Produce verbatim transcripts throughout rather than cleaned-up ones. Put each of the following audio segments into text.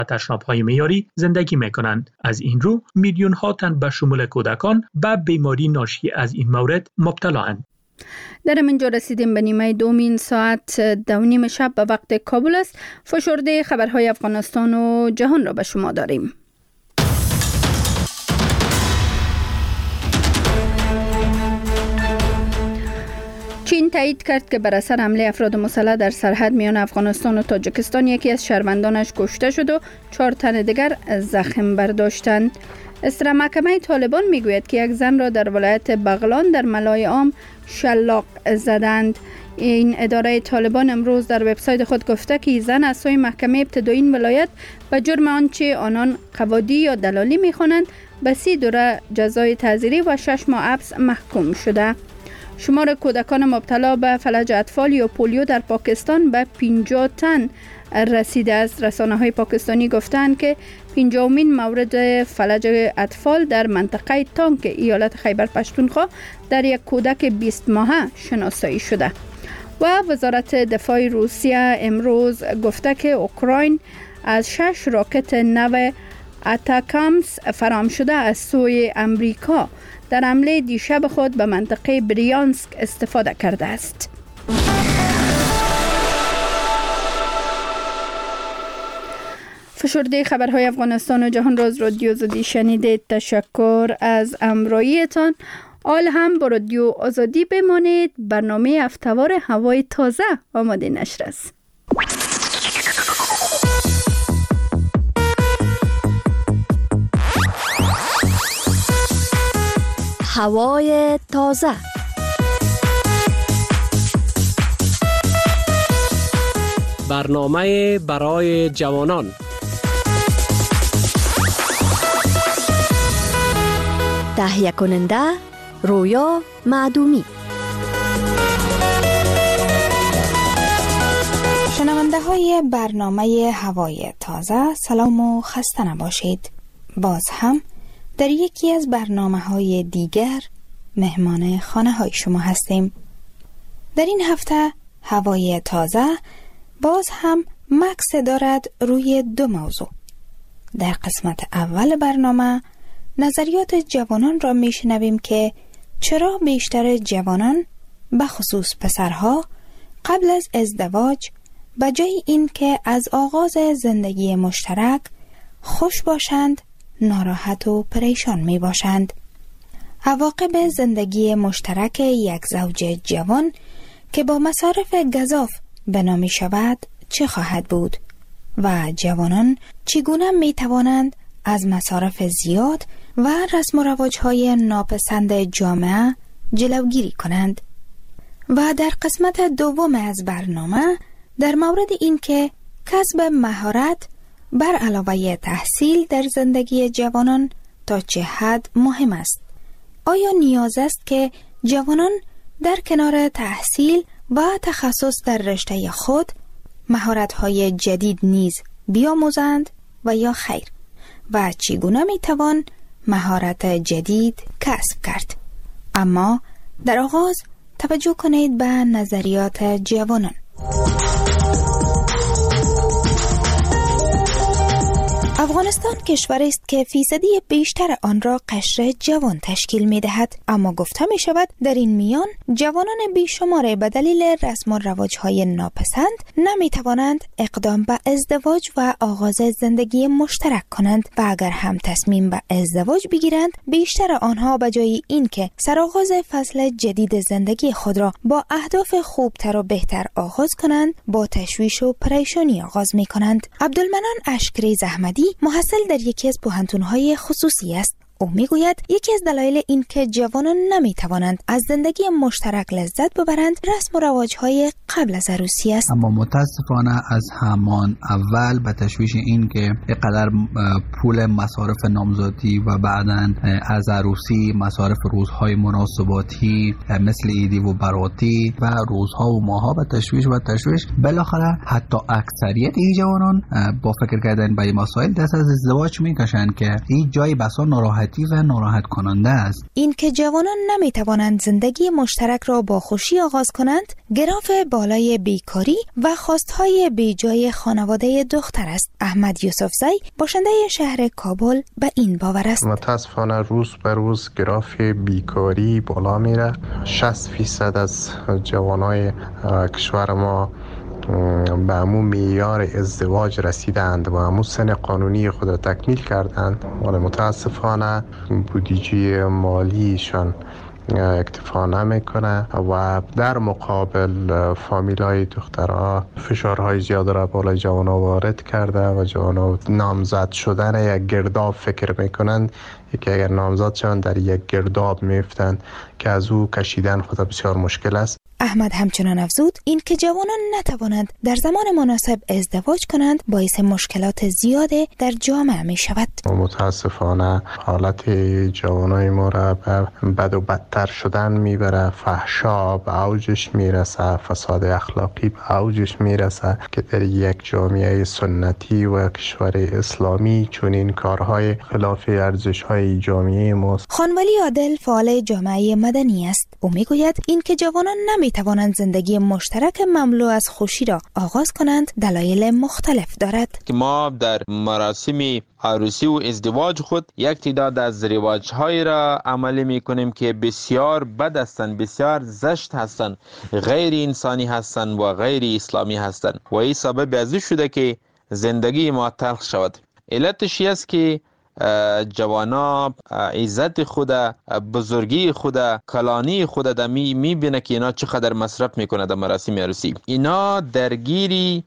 تشناب‌های معیاری زندگی می‌کنند. از این رو میلیون‌ها تن به شمول کودکان به بیماری ناشی از این مورد مبتلااند. در اینجا رسیدیم به نیمه دومین ساعت دو نیم شب به وقت کابل است. فشرده خبرهای افغانستان و جهان را به شما داریم. چین تایید کرد که بر اثر حمله افراد مسلح در سرحد میان افغانستان و تاجیکستان یکی از شهروندانش کشته شد و چهار تن دیگر زخم برداشتند. اصرا محکمه طالبان میگوید که یک زن را در ولایت بغلان در ملای عام شلاق زدند. این اداره طالبان امروز در وبسایت خود گفته که زن از سوی محکمه ابتدایی این ولایت به جرم آنچه آنان قوادی یا دلالی میخوانند به سی دوره جزای تعزیری و شش ماه حبس محکوم شده. شمار کودکان مبتلا به فلج اطفال یا پولیو در پاکستان به پنجاه تن رسیده است. رسانه‌های پاکستانی گفتند که پنجاهمین مورد فلج اطفال در منطقه تانک ایالت خیبر پختونخوا در یک کودک بیست ماهه شناسایی شده. و وزارت دفاع روسیه امروز گفته که اوکراین از شش راکت نو اتاکامس فرام شده از سوی امریکا در حمله دیشب خود به منطقه بریانسک استفاده کرده است. فشرده خبرهای افغانستان و جهان را از رادیو آزادی شنیدید. تشکر از همراهیتان. آل هم با رادیو آزادی بمانید. برنامه هفته‌وار هوای تازه آماده نشر است. هوای تازه. برنامه برای جوانان. تهیه کننده رویا معدومی. شنونده های برنامه هوای تازه، سلام و خسته نباشید. باز هم در یکی از برنامه های دیگر مهمان خانه های شما هستیم. در این هفته هوای تازه باز هم مکس دارد روی دو موضوع. در قسمت اول برنامه نظریات جوانان را میشنویم که چرا بیشتر جوانان به خصوص پسرها قبل از ازدواج به جای این که از آغاز زندگی مشترک خوش باشند ناراحت و پریشان می باشند. عواقب زندگی مشترک یک زوج جوان که با مصارف گزاف بنا می شود چه خواهد بود و جوانان چگونه می توانند از مصارف زیاد و رسم و رواج‌های ناپسند جامعه جلوگیری کنند. و در قسمت دوم از برنامه در مورد این که کسب مهارت بر علاوه تحصیل در زندگی جوانان تا چه حد مهم است. آیا نیاز است که جوانان در کنار تحصیل و تخصص در رشته خود مهارت‌های جدید نیز بیاموزند و یا خیر؟ و چگونه میتوان مهارت جدید کسب کرد؟ اما در آغاز توجه کنید به نظریات جوانان. افغانستان کشوری است که فیصدی بیشتر آن را قشر جوان تشکیل می دهد، اما گفته می شود در این میان جوانان بیشمار به دلیل رسم و رواج‌های ناپسند نمی توانند اقدام به ازدواج و آغاز زندگی مشترک کنند و اگر هم تصمیم به ازدواج بگیرند بیشتر آنها به جای اینکه سرآغاز فصل جدید زندگی خود را با اهداف خوبتر و بهتر آغاز کنند با تشویش و پریشانی آغاز می کنند. عبدالمنان اشکری زحمدی محصل در یکی از پوهنتون‌های خصوصی است. او میگوید یکی از دلایل این که جوانان نمیتوانند از زندگی مشترک لذت ببرند رسم و رواج‌های قبل از عروسی است. اما متاسفانه از همان اول به تشویش این که اینقدر پول مصارف نامزادی و بعداً از عروسی مصارف روزهای مناسباتی مثل عیدی و براتی و روزها و ماها به تشویش و تشویش بالاخره حتی اکثریت این جوانان با فکر کردن به این مسائل دست از ازدواج میکشند که این جای بسا ناراحت نگاتیو و ناراحت کننده است. این که جوانان نمیتوانند زندگی مشترک را با خوشی آغاز کنند، گراف بالای بیکاری و خواستهای بیجای خانواده دختر است. احمد یوسفزی باشنده شهر کابل به این باور است. متاسفانه روز به روز گراف بیکاری بالا میره. شصت فیصد از جوانای کشور ما به همون معیار ازدواج رسیدند و همون سن قانونی خود را تکمیل کردند، ولی متاسفانه بودجه مالیشان اکتفا نمیکنه و در مقابل فامیلای دخترها فشارهای زیاد را بالای جوانها وارد کرده و جوانها نامزد شدن یک گرداب فکر میکنند که اگر نامزد شوند در یک گرداب میفتند که از او کشیدن خود بسیار مشکل است. احمد همچنان افزود این که جوانان نتوانند در زمان مناسب ازدواج کنند باعث مشکلات زیاده در جامعه می شود. متاسفانه حالت جوانای ما را به بد و بدتر شدن میبره. فحشا به اوجش میرسه، فساد اخلاقی به اوجش میرسه که در یک جامعه سنتی و کشور اسلامی چون این کارهای خلاف ارزش‌های جامعه ماست. خانولی عادل فعال جامعه مدنی است. او میگوید این که جوانان نمی توانند زندگی مشترک مملو از خوشی را آغاز کنند دلایل مختلف دارد. که ما در مراسم عروسی و ازدواج خود یک تعداد از رواج‌های را عملی می‌کنیم که بسیار بد هستند، بسیار زشت هستند، غیر انسانی هستند و غیر اسلامی هستند و این سبب از این شده که زندگی ما تلخ شود. علتش است که جوانا عزت خود، بزرگی خود، کلانی خود در می میبینه که اینا چقدر مصرف میکنه در مراسم عروسی. اینا درگیری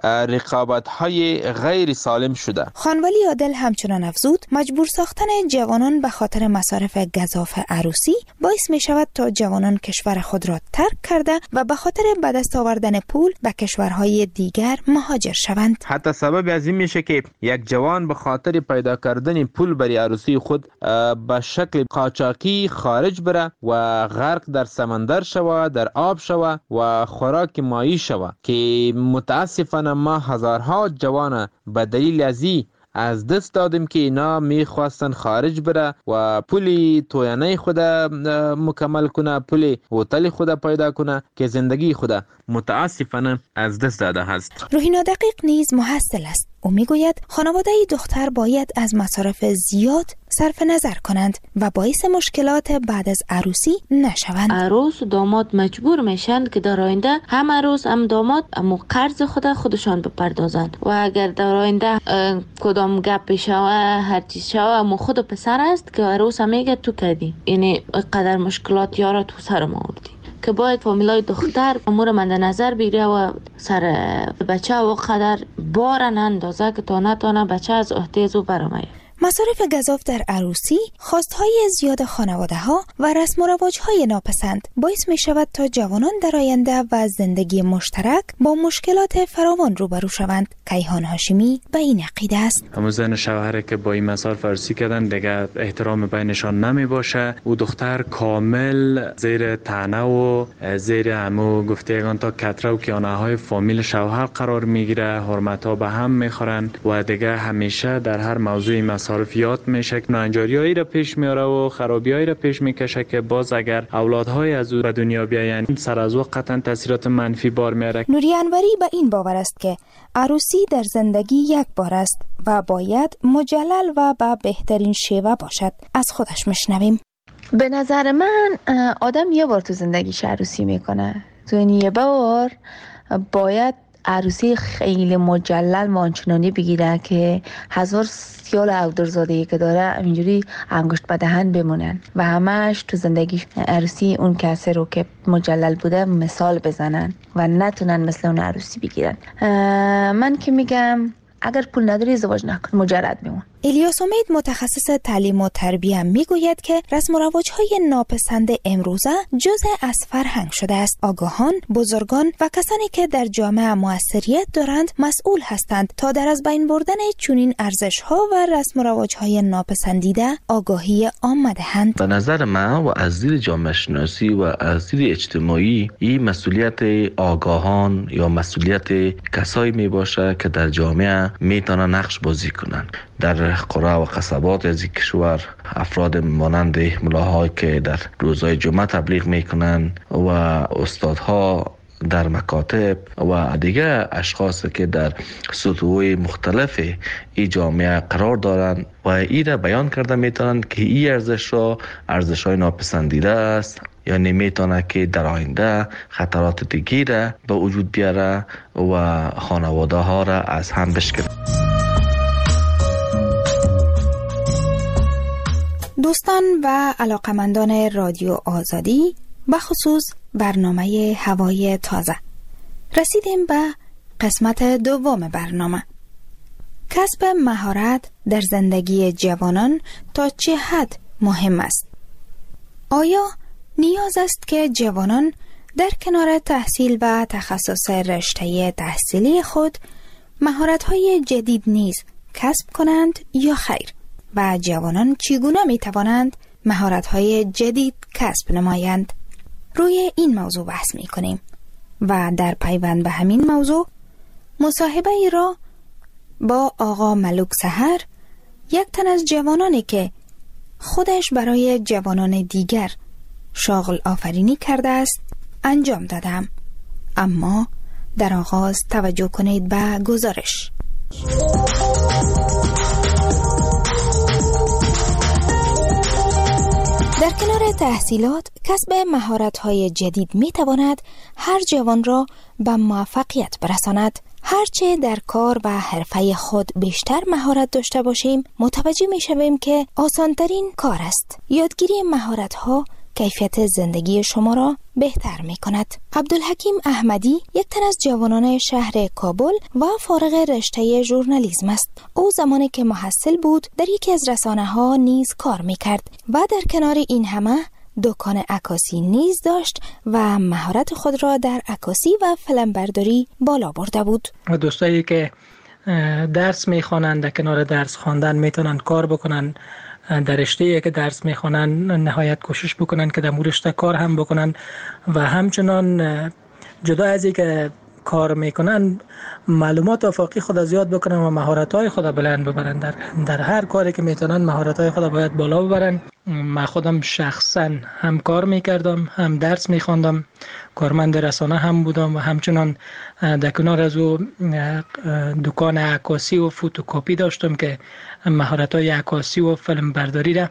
رقابت های غیر سالم شده. خانولی عادل همچنان افزود مجبور ساختن جوانان به خاطر مصارف گزاف عروسی باعث می شود تا جوانان کشور خود را ترک کرده و به خاطر به دست آوردن پول به کشورهای دیگر مهاجر شوند. حتی سبب از این میشه که یک جوان به خاطر پیدا کردن پول برای عروسی خود به شکل قاچاقی خارج بره و غرق در سمندر شوه، در آب شوه و خوراک مایی شوه که متاسفانه ما هزارها جوان به دلیل ازی از دست دادیم که اینا میخواستن خارج بره و پولی تویانه خود مکمل کنه، پولی هتل خود پیدا کنه که زندگی خود متاسفانه از دست داده هست. روحینا دقیق نیز محصل است. او میگوید خانواده دختر باید از مصارف زیاد صرف نظر کنند و باعث مشکلات بعد از عروسی نشوند. عروس و داماد مجبور میشن که در آینده هم عروس هم داماد امو قرض خود خودشان بپردازند و اگر در آینده کدام گپ شوه هر چیز شوه امو خود پسر است که عروس هم میگه تو کردی، یعنی قدر مشکلات یارا تو سرم آوردی که باید فامیلای دختر امور من در نظر بگیره و سر بچه و قدر بارن اندازه که تا نتانه بچه از احتیاج و برامه. مصارف گزاف در عروسی، خواستهای زیاد خانواده ها و رسم و رواج های ناپسند باعث می شود تا جوانان در آینده و زندگی مشترک با مشکلات فراوان روبرو شوند. کیهان هاشمی به این عقیده است. همون زن و شوهر که با این مصارف عروسی کردن دیگه احترام بینشان نمی باشه و دختر کامل زیر طعنه و زیر همو گفتگان تا کتره و کیانه های فامیل شوهر قرار میگیره، حرمت ها به هم میخورن و دیگه همیشه در هر موضوعی مصارفیات میشه که ناانجاریایی را پیش میاره و خرابیایی را پیش میکشه که باز اگر اولادهای از او به دنیا بیاین سر از وقت قطعا تاثیرات منفی بار میاره. نوری انوری به این باور است که عروسی در زندگی یک بار است و باید مجلل و به بهترین شیوه باشد. از خودش مشنویم. به نظر من آدم یه بار تو زندگیش عروسی میکنه، تو این یه بار باید عروسی خیلی مجلل مانچنانی بگیره که هزار سیال اودرزادهی که داره اینجوری انگشت به دهن بمونن و همش تو زندگی عروسی اون کسی رو که مجلل بوده مثال بزنن و نتونن مثل اون عروسی بگیرن. من که میگم اگر پول نداری ازدواج نکن، مجرد بمون. الیاس امید متخصص تعلیم و تربیه میگوید که رسم و رواج‌های ناپسند امروزه جزء از فرهنگ شده است. آگاهان، بزرگان و کسانی که در جامعه موثریت دارند مسئول هستند تا در از بین بردن چنین ارزش‌ها و رسم و رواج‌های ناپسندیده آگاهی عامه دهند. به نظر من و از دید جامعه شناسی و از دید اجتماعی این مسئولیت آگاهان یا مسئولیت کسایی می باشه که در جامعه جامعه میتونن نقش بازی کنن. در قرى و قصبات از کشور افراد مانند ملاهایی که در روزهای جمعه تبلیغ میکنن و استادها در مکاتب و دیگه اشخاص که در سطوح مختلف ای جامعه قرار دارند و این را بیان کرده میتونن که این ارزش را ارزش های ناپسندیده است، یعنی میتونه که در آینده خطرات دیگه را به وجود بیاره و خانواده ها را از هم بشکنه. دوستان و علاقمندان رادیو آزادی، بخصوص برنامه هوای تازه، رسیدیم به قسمت دوم برنامه. کسب مهارت در زندگی جوانان تا چه حد مهم است؟ آیا نیاز است که جوانان در کنار تحصیل و تخصص رشته تحصیلی خود مهارت‌های جدید نیز کسب کنند یا خیر؟ و جوانان چگونه می توانند مهارت‌های جدید کسب نمایند؟ روی این موضوع بحث می کنیم و در پیوند به همین موضوع مصاحبه ای را با آقا ملوک سحر، یک تن از جوانانی که خودش برای جوانان دیگر شاغل آفرینی کرده است انجام دادم. اما در آغاز توجه کنید به گزارش. در کنار تحصیلات، کسب مهارت‌های جدید می‌تواند هر جوان را به موفقیت برساند. هرچه در کار و حرفه خود بیشتر مهارت داشته باشیم، متوجه می‌شویم که آسان‌ترین کار است. یادگیری مهارت‌ها کیفیت زندگی شما را بهتر می کند. عبدالحکیم احمدی یک تن از جوانان شهر کابل و فارغ رشته ژورنالیسم است. او زمانی که محصل بود در یکی از رسانه ها نیز کار می کرد و در کنار این همه دکان عکاسی نیز داشت و مهارت خود را در عکاسی و فیلمبرداری بالا برده بود. و دوستایی که درس می خوانند در کنار درس خواندن میتونن کار بکنن، در رشته‌ای که درس میخوانن نهایت کوشش بکنن که در مو رشته کار هم بکنن و همچنان جدا از اینکه کار میکنن معلومات آفاقی خود زیاد بکنن و مهارت‌های خود بلند ببرن. در در هر کاری که میتونن مهارت‌های خود باید بالا ببرن. من خودم شخصا هم کار میکردم، هم درس میخواندم، کارمند رسانه هم بودم و همچنان در کنار از او دکان عکاسی و فوتوکپی داشتم که مهارت‌های عکاسی و فیلم برداری را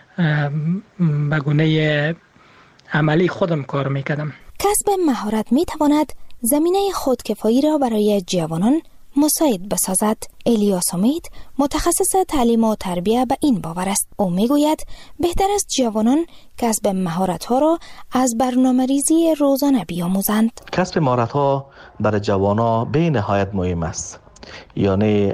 به گونه عملی خودم کار میکردم. کسب مهارت میتواند زمینه خودکفایی را برای جوانان مساعد بسازد. الیاس امید متخصص تعلیم و تربیت به این باور است. او میگوید بهتر است جوانان کسب مهارت‌ها را از برنامه‌ریزی روزانه بیاموزند. کسب مهارت‌ها برای جوانان به نهایت مهم است. یعنی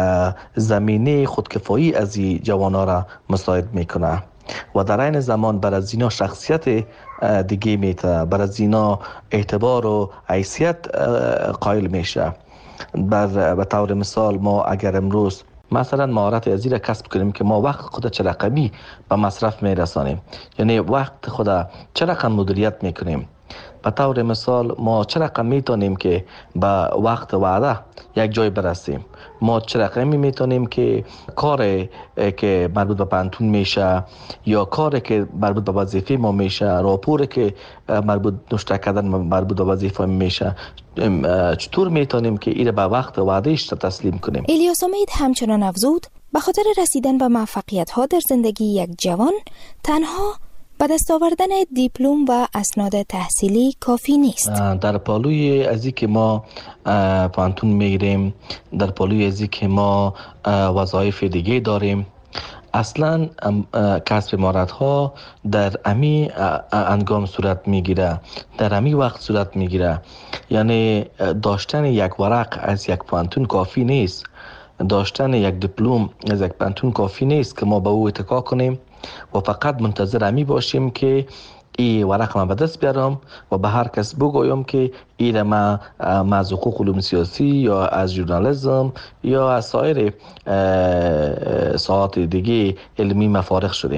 زمینه خودکفایی از این جوانان را مساعد میکنه و در این زمان برای زینا شخصیت دیگه میته، برای زینا اعتبار و حیثیت قائل میشه. بر به طور مثال ما اگر امروز مثلا مهارت ازی را کسب کنیم که ما وقت خود چه رقمی به مصرف میرسانیم، یعنی وقت خود چه رقم مدیریت میکنیم. به طور مثال ما چه رقم میتونیم که به وقت وعده یک جای برسیم، ما چه رقمی میتونیم که کار که مربوط به پانتون میشه یا کار که مربوط به وظیفه ما میشه، راپور که مربوط نشته کردن مربوط به وظیفه میشه، چطور میتونیم که این به وقت وعدهش تسلیم کنیم. الیاس امید همچنان افزود به خاطر رسیدن به موفقیت ها در زندگی یک جوان تنها به دست آوردن دیپلم و اسناد تحصیلی کافی نیست. در پالوی ازی که ما پانتون میگیریم، در پالوی ازی که ما وظایف دیگه داریم، اصلا کسب مهارت ها در امی انگام صورت میگیره، در امی وقت صورت میگیره. یعنی داشتن یک ورق از یک پانتون کافی نیست، داشتن یک دیپلم از یک پانتون کافی نیست که ما به او اتکا کنیم و فقط منتظر امی باشیم که این ورق من به دست بیارم و به هر کس بگویم که این ما از حقوق علوم سیاسی یا از ژورنالیسم یا از سایر ساعات دیگه علمی مفارغ شدیم.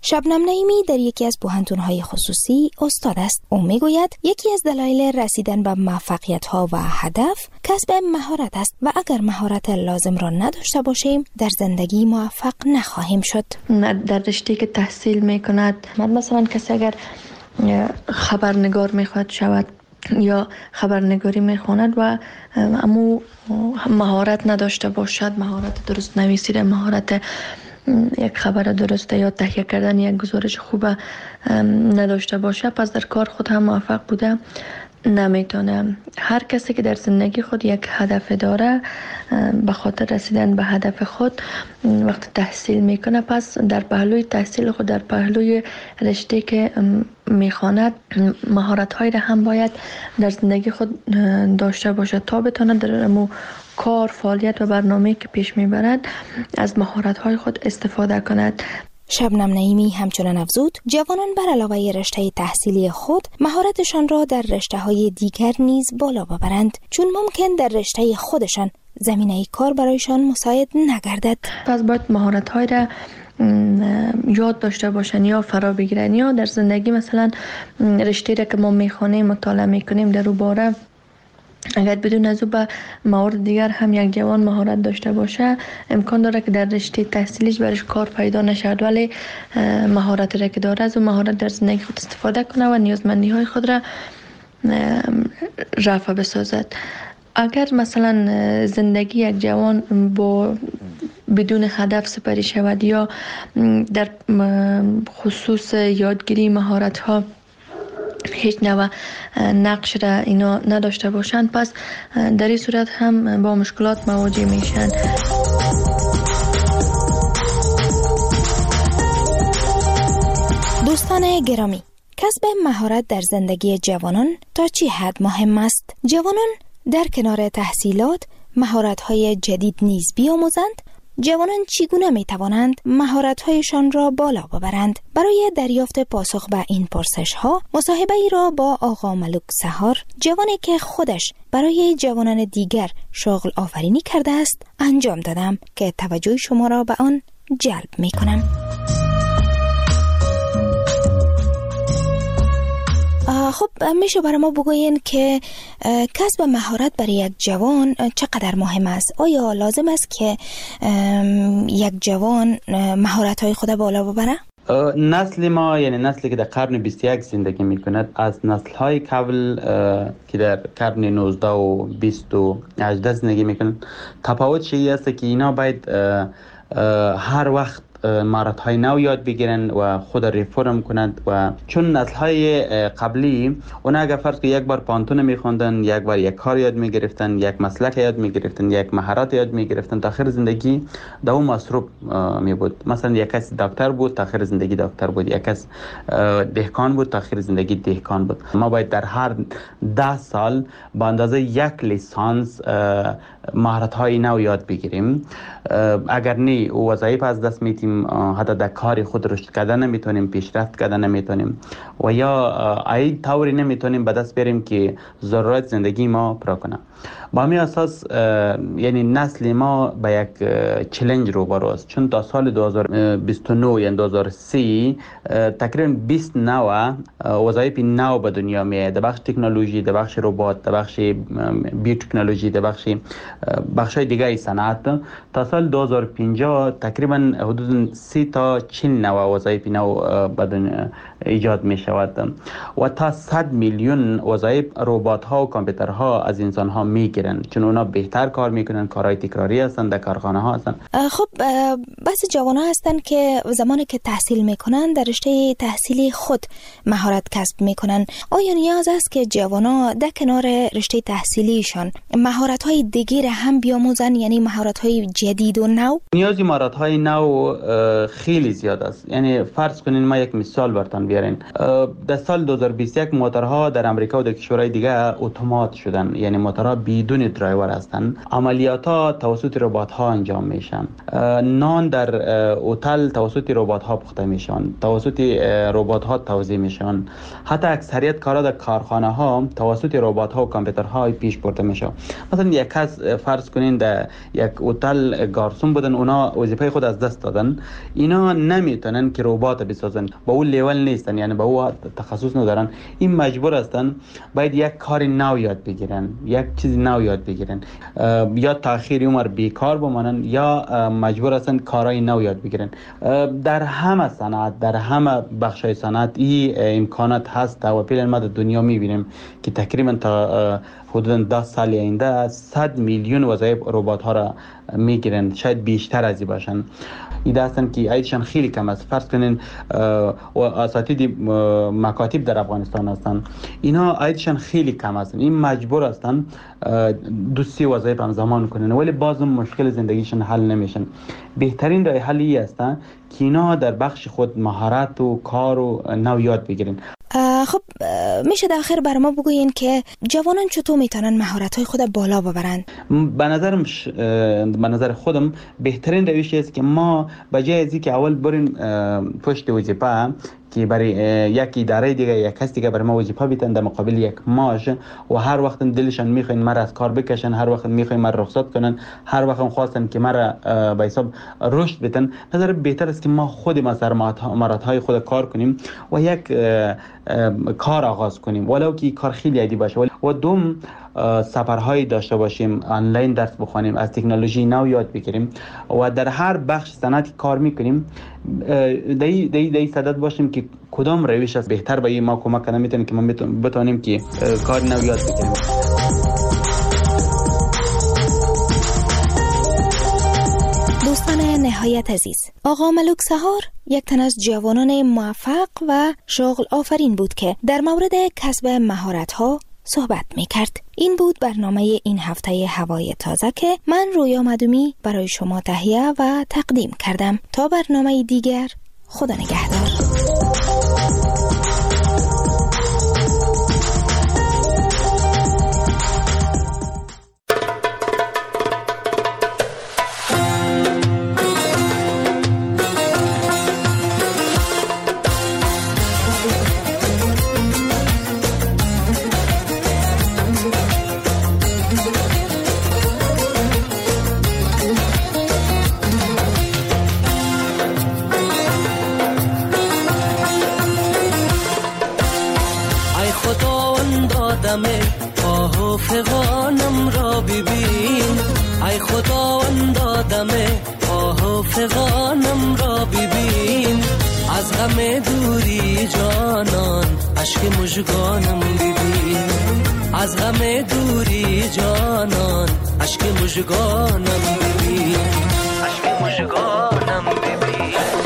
شبنم نعیمی در یکی از پوهنتون‌های خصوصی استاد است. او میگوید یکی از دلایل رسیدن به موفقیت‌ها و هدف کسب مهارت است و اگر مهارت لازم را نداشته باشیم در زندگی موفق نخواهیم شد. در رشته که تحصیل میکند، مثلا کسی اگر خبرنگار میخواد شود یا خبرنگاری میخواند و امو مهارت نداشته باشد، مهارت درست نویسیدن، مهارت یک خبر درسته یا تهیه کردن یک گزارش خوب نداشته باشه، پس در کار خود هم موفق بوده نمیتونه. هر کسی که در زندگی خود یک هدف داره، به خاطر رسیدن به هدف خود وقت تحصیل میکنه، پس در پهلوی تحصیل خود، در پهلوی رشته که میخواند، مهارت هایی را هم باید در زندگی خود داشته باشه تا بتونه در مو کار، فعالیت و برنامه که پیش میبرد از مهارت های خود استفاده کند. شبنم نعیمی همچنان افزود جوانان بر علاوه رشته تحصیلی خود مهارتشان را در رشته‌های دیگر نیز بالا ببرند، چون ممکن در رشته خودشان زمینه کار برایشان مساعد نگردد. پس باید مهارت‌های را یاد داشته باشن یا فرا بگیرن، یا در زندگی مثلا رشته را که ما میخوانیم، مطالعه میکنیم در اون باره اگر بدون از او به موارد دیگر هم یک جوان مهارت داشته باشه، امکان داره که در رشته تحصیلیش برش کار پیدا نشد، ولی مهارت را که داره از اون مهارت در زندگی خود استفاده کنه و نیازمندی های خود را رفع بسازد. اگر مثلا زندگی یک جوان با بدون هدف سپری شود یا در خصوص یادگیری مهارت ها هیچ نوع نقش را اینا نداشته باشند، پس در این صورت هم با مشکلات مواجه میشن. دوستان گرامی، کسب مهارت در زندگی جوانان تا چه حد مهم است؟ جوانان در کنار تحصیلات مهارت‌های جدید نیز بیاموزند. جوانان چگونه می توانند مهارت‌هایشان را بالا ببرند؟ برای دریافت پاسخ به این پرسش‌ها مصاحبه ای را با آقا ملک سحار، جوانی که خودش برای جوانان دیگر شغل آفرینی کرده است، انجام دادم که توجه شما را به آن جلب می کنم. خب میشه برای ما بگوین که کسب مهارت برای یک جوان چقدر مهم است؟ آیا لازم است که یک جوان مهارت‌های خود بالا ببره؟ نسل ما، یعنی نسلی که در قرن بیست و یک زندگی میکند، از نسل‌های قبل که در قرن نوزده و بیست و هجده زندگی میکنند تفاوت چیزی است که اینا باید هر وقت مهارت‌های نو یاد بگیرن و خود ریفرم کنند، و چون نسل‌های قبلی اونا اگر فرض که یک بار پانتون می‌خوندن، یک بار یک کار یاد می‌گرفتن، یک مسلک یاد می‌گرفتن، یک مهارت یاد می‌گرفتن، تا آخر زندگی در اون مصروف می‌بود. مثلا یک کس دکتر بود، تا آخر زندگی دکتر بود، یک کس دهقان بود، تا آخر زندگی دهقان بود. ما باید در هر ده سال با اندازه یک لیسانس مهارت‌های نو یاد بگیریم، اگر نه وظایف از دست می‌دیم، حتی در کار خود رشد کردن نمیتونیم، پیشرفت کردن نمیتونیم، و یا ای طوری نمیتونیم به دست بیاریم که ضرورت زندگی ما پورا کنه. با همین اساس یعنی نسل ما به یک چالش روبرو است، چون تا سال دو هزار و بیست و نه یعنی دو هزار و سی تقریبا بیست نوع وظایف نو به دنیا میاد، در بخش تکنولوژی، در بخش ربات، در بخش بیوتکنولوژی، در بخش بخش‌های دیگه صنعت. تا سال دو هزار و پنجاه تقریبا حدود سی تا چهل نوع وظایف نو به دنیا ایجاد می شود و تا صد میلیون وظایف ربات ها و کامپیوتر ها از انسان ها می گیرن، چون اونا بهتر کار میکنن، کارهای تکراری هستن، در کارخانه ها هستن. خب بس جوان ها هستن که زمانی که تحصیل میکنن در رشته تحصیلی خود مهارت کسب میکنن. آیا نیاز است که جوان ها در کنار رشته تحصیلیشان مهارت های دیگر هم بیاموزن، یعنی مهارت های جدید و نو؟ نیازی مهارت های نو خیلی زیاد است. یعنی فرض کنین ما یک مثال براتون بیارین. در سال دو هزار و بیست و یک موتورها در امریکا و در کشورهای دیگه اتومات شدن، یعنی موتورها بدون بدون درایور هستند. عملیات ها توسط ربات ها انجام میشن. نان در هتل توسط ربات ها پخته میشن، توسط ربات ها توزیع میشن. حتی اکثریت کارا در کارخانه ها توسط ربات ها و کامپیوترها پیش برده میشه. مثلا یک کس فرض کنین در یک هتل گارسون بودن، اونا وظیفه خود از دست دادن، اینا نمیتونن که ربات بسازن، با اون لیول نیستن، یعنی با اون تخصص ندارن. این مجبور هستن باید یک کار نو یاد بگیرن، یک چیز نو یاد بگیرن، یا تاخیر عمر بیکار بمانن یا مجبور هستن کارهای نو یاد بگیرن. در همه صنعت، در همه بخش‌های صنعت این امکانات هست و فعلا ما در دنیا میبینیم که تقریبا تا حدوداً ده سال آینده صد میلیون وظایف ربات ها را میگیرن، شاید بیشتر از این باشن. ایده هستن که عیدشان خیلی کم است. فرض کنین اساتید مکاتب در افغانستان هستن، اینا عیدشان خیلی کم هستن، این مجبور هستن دو سی وظایف همزمان کنن، ولی باز مشکل زندگیشون حل نمیشن. بهترین راه حلی هستن که اینا در بخش خود مهارت و کار و نو یاد بگیرن. خب میشه در آخر بر ما بگوین که جوانان چطور میتونن مهارت‌های خود بالا ببرن؟ به نظرم ش... به نظر خودم بهترین روش است که ما بجای از اینکه اول بریم پشت وظیفه که برای یک اداره دیگه یک کس دیگه برای ما وظیفه بیتن در مقابل یک معاش و هر وقت دلشان میخواین مرا از کار بکشن، هر وقت میخواین مرا رخصت کنن، هر وقت خواستن که مرا به حساب رشد بدن، نظر بهتر است که ما خود ما سر مهارت‌های خود کار کنیم و یک کار آغاز کنیم، ولو که کار خیلی عادی باشه، و دوم سفرهایی داشته باشیم، آنلاین درس بخوانیم، از تکنولوژی نو یاد بگیریم و در هر بخش صنعتی کار میکنیم دای دای دای صدد باشیم که کدام روش است بهتر به ما کمک کنه، میتونه که ما بتونیم که کار نو یاد بگیریم. دوستان نهایت عزیز، آقا ملک سهار یک تن از جوانان موفق و شغل آفرین بود که در مورد کسب مهارت‌ها صحبت می کرد. این بود برنامه این هفته هوای تازه که من رویا مدومی برای شما تهیه و تقدیم کردم. تا برنامه دیگر، خدا نگهدار. آه فغانم را ببین، ای خداوند آدم آه فغانم را ببین، از غم دوری جانان اشک مژگانم ببین، از غم دوری جانان اشک مژگانم ببین، اشک مژگانم ببین.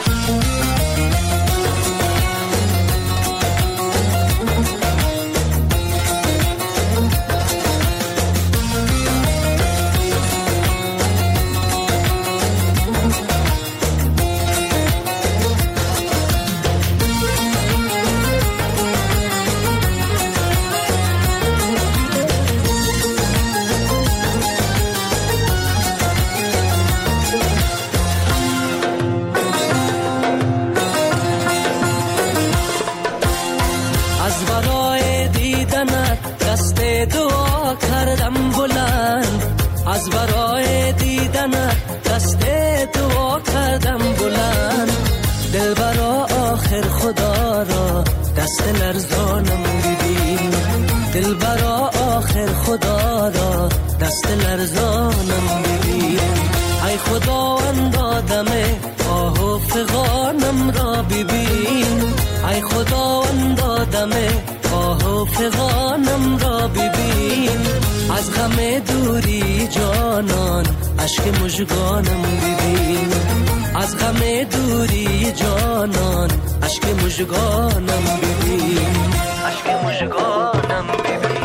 از برای دیدن دست دعا کردم بلند، دل برا آخر خدا را دست لرزانم ببین، دل برا آخر خدا را دست لرزانم ببین، ای خداوند آدم آه و فغانم را ببین، ای خداوند آدم آه و فغانم را ببین، از غم دوری جانان اشک مژگانم ببین، از غم دوری جانان اشک مژگانم ببین، اشک مژگانم ببین.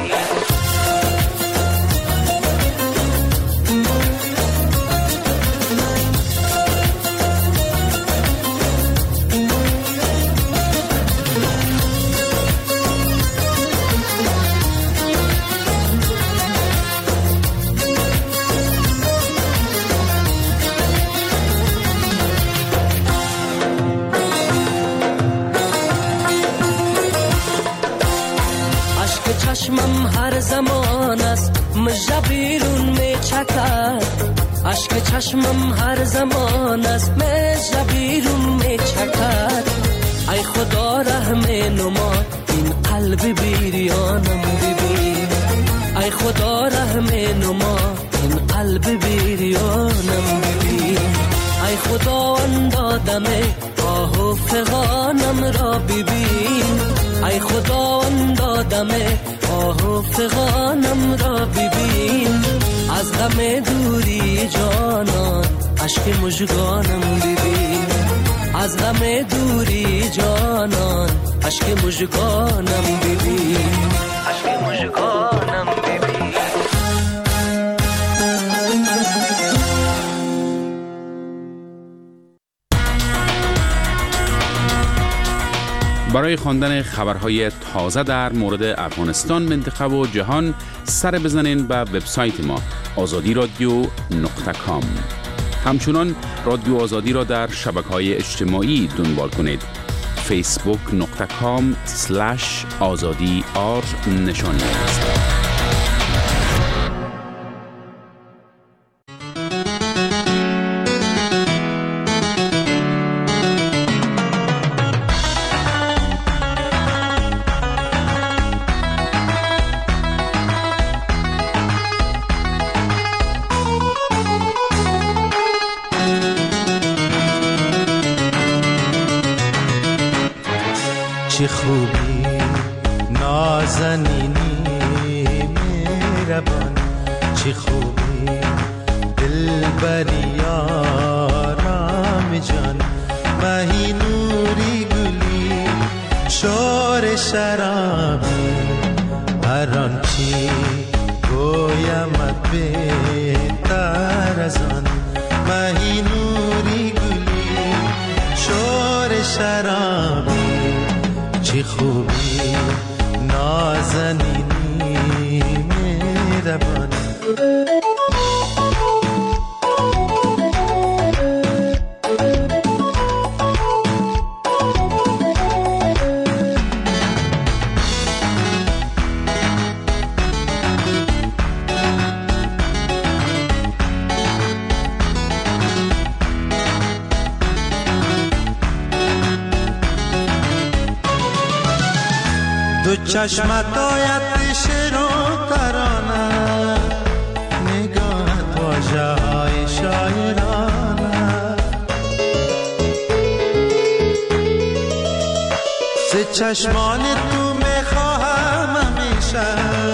چشمم هر زمان است مژه بیرون می چکد، اشک چشمم هر زمان است مژه بیرون می چکد. ای خدا رحم نما این قلب بیریانم ببین، ای خدا رحم نما این قلب بیریانم ببین. ای خدا اندادم آه و فغانم را ببین، ای خدا اندادم آه و فغانم را ببین. از غم دوری جانان اشک مژگانم ببین، از غم دوری جانان اشک مژگانم ببین، اشک مژگانم ببین. برای خواندن خبرهای تازه در مورد افغانستان، منطقه و جهان سر بزنین به وبسایت ما آزادی رادیو نقطه کام. همچنان رادیو آزادی را در شبکه‌های اجتماعی دنبال کنید. فیسبوک نقطه کام سلش آزادی آر نشانی است. چه خوبی نازنینی مهربان، چه خوبی دلبری آرام جان، ماهی نوری گلی شور شرابی، هر آنچه گویمت بهتر از آن، ماهی نوری گلی شور شرابی. چه خوبی نازنینی مهربان. دو چشمت آید شعر و ترانه، نگاهت واژه های شاعرانه، سه چشمان تو میخواهم همیشه،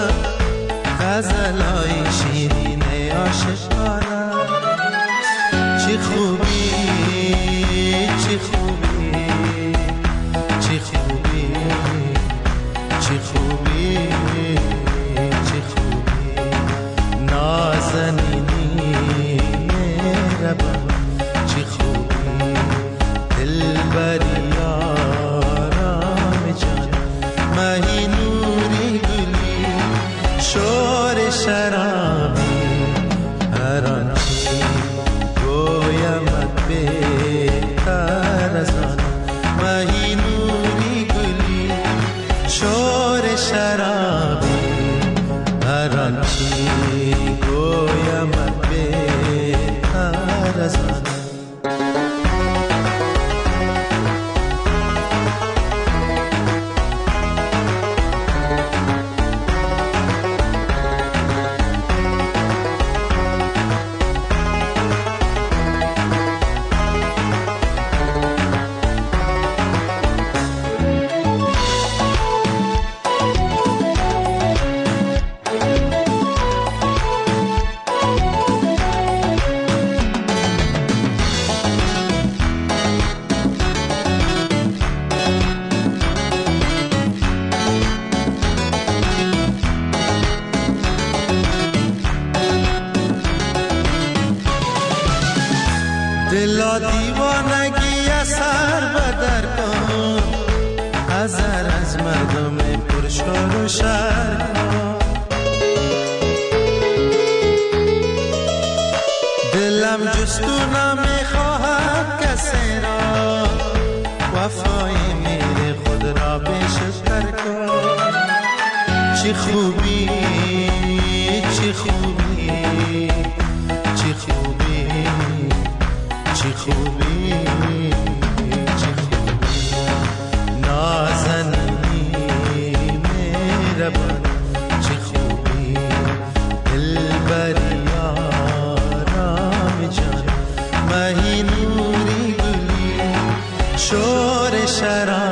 غزل های شیرین عاشقانه. چه خوبی چه خوبی چه خوبی چه خوبی چه خوبی نازنینی مهربان، چه خوبی دلبری آرام جان، ماهی نوری گلی شور شرابی، هر آنچه گویمت بهتر از آن، ماهی نوری گلی شور شرابی، هر آنچه گویمت بهتر از آن. دلا دیوانگی اثر بدر کن، حذر از مردم پرشور و شر کن. دلم جستو نمیخواهد کسی را، وفای میره خود را بشتر کن. چی خوب چی خوبی چی خوبی نازنینی مهربان چی خوبی دلبری آرام جان مهی نوری گلی شور شراب